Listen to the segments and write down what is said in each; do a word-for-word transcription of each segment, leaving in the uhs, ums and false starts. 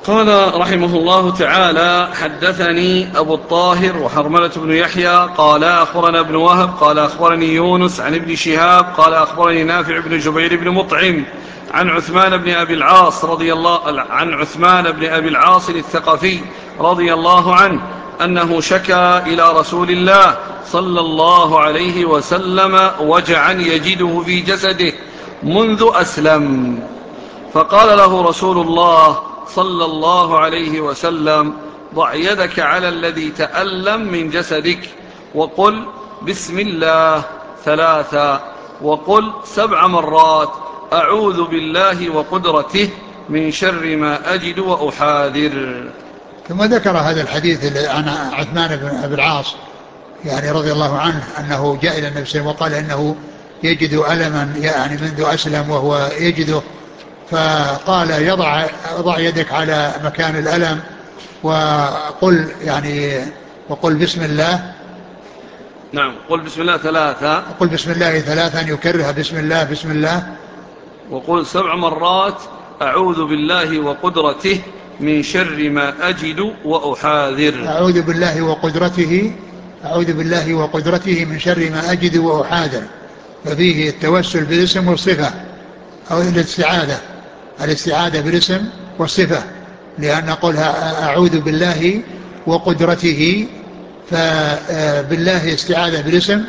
قال رحمه الله تعالى: حدثني أبو الطاهر وحرملة بن يحيى قال أخبرنا ابن وهب قال أخبرني يونس عن ابن شهاب قال أخبرني نافع بن جبير بن مطعم عن عثمان بن أبي العاص رضي الله عن عثمان بن أبي العاص الثقفي رضي الله عنه أنه شكى إلى رسول الله صلى الله عليه وسلم وجعا يجده في جسده منذ أسلم، فقال له رسول الله صلى الله عليه وسلم: ضع يدك على الذي تألم من جسدك وقل بسم الله ثلاثا وقل سبع مرات أعوذ بالله وقدرته من شر ما أجد وأحاذر. ثم ذكر هذا الحديث عن عثمان بن أبي العاص يعني رضي الله عنه أنه جاء إلى النبي صلى الله عليه وسلم وقال إنه يجد ألما يعني منذ أسلم وهو يجده، فقال يضع ضع يدك على مكان الألم وقل يعني وقل بسم الله. نعم، قل بسم الله ثلاثة. قل بسم الله ثلاثا، يكرها بسم الله بسم الله. وقل سبع مرات أعوذ بالله وقدرته من شر ما أجد وأحاذر. أعوذ بالله وقدرته أعوذ بالله وقدرته من شر ما أجد وأحاذر. ففيه التوسل بالاسم والصفة أو الاستعاذة الاستعاذة بالاسم والصفة، لأن قولها أعوذ بالله وقدرته، فبالله استعاذة بالاسم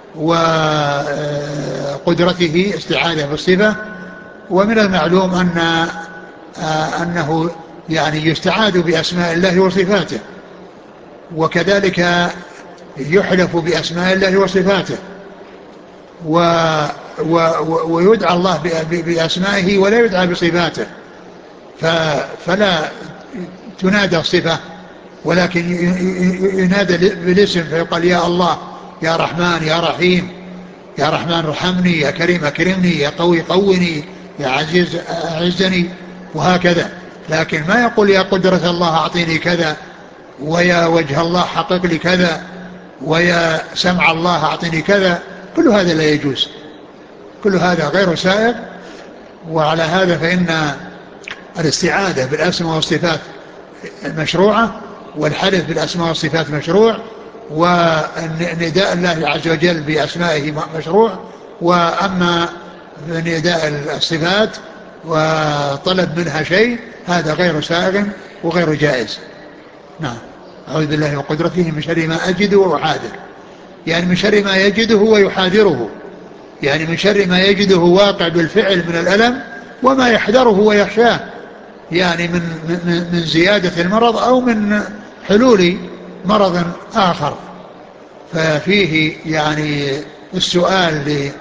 وقدرته استعاذة بالصفة. ومن المعلوم أن أنه يعني يستعاذ بأسماء الله وصفاته، وكذلك يحلف بأسماء الله وصفاته، و و ويدعى الله بأسمائه ولا يدعى بصفاته، فلا تنادى الصفة ولكن ينادى بالاسم، فيقال يا الله يا رحمن يا رحيم، يا رحمن ارحمني، يا كريم اكرمني، يا قوي قوني، يا عزيز اعزني، وهكذا. لكن ما يقول يا قدرة الله اعطيني كذا، ويا وجه الله حقق لي كذا، ويا سمع الله اعطيني كذا. كل هذا لا يجوز، كل هذا غير سائغ. وعلى هذا فإن الاستعاذة بالأسماء والصفات مشروعة، والحلف بالأسماء والصفات مشروع، ونداء الله عز وجل بأسمائه مشروع. وأما نداء الصفات وطلب منها شيء هذا غير سائغ وغير جائز. نعم. أعوذ بالله وقدرته من شر ما أجد وأحاذر، يعني من شر ما يجده ويحاذره، يعني من شر ما يجده واقع بالفعل من الألم وما يحذره ويخشاه، يعني من, من, من زيادة المرض أو من حلول مرض آخر. ففيه يعني السؤال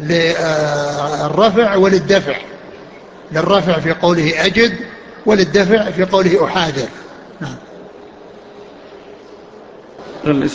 للرفع وللدفع، للرفع في قوله أجد، وللدفع في قوله أحاذر. نعم.